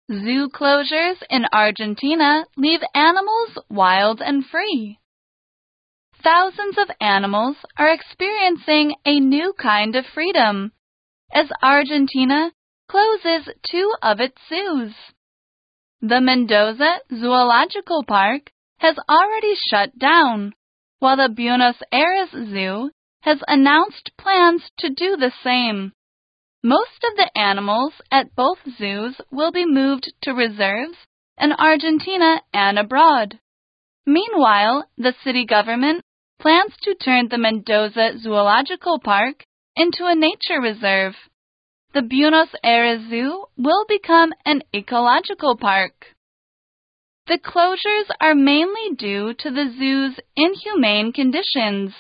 Zoo closures in Argentina leave animals wild and free. Thousands of animals are experiencing a new kind of freedom as Argentina closes 2 of its zoos. The Mendoza Zoological Park has already shut down, while the Buenos Aires Zoo has announced plans to do the same. Most of the animals at both zoos will be moved to reserves in Argentina and abroad. Meanwhile, the city government plans to turn the Mendoza Zoological Park into a nature reserve. The Buenos Aires Zoo will become an ecological park. The closures are mainly due to the zoo's inhumane conditions.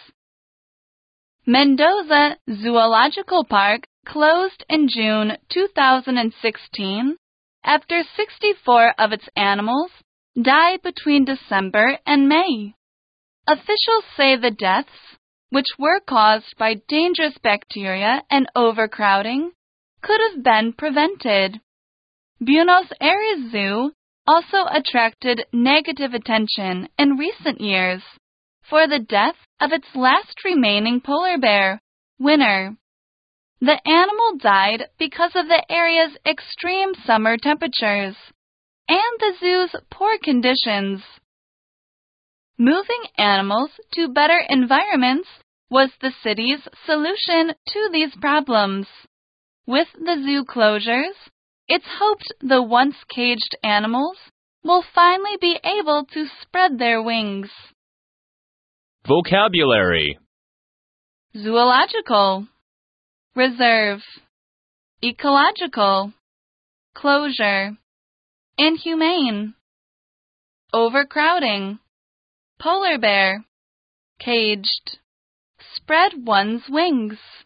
Mendoza Zoological Park closed in June 2016 after 64 of its animals died between December and May. Officials say the deaths, which were caused by dangerous bacteria and overcrowding, could have been prevented. Buenos Aires Zoo also attracted negative attention in recent years for the death of its last remaining polar bear, Winner. The animal died because of the area's extreme summer temperatures and the zoo's poor conditions. Moving animals to better environments was the city's solution to these problems. With the zoo closures, it's hoped the once caged animals will finally be able to spread their wings. Vocabulary: Zoological, reserve, ecological, closure, inhumane, overcrowding, polar bear, caged, spread one's wings.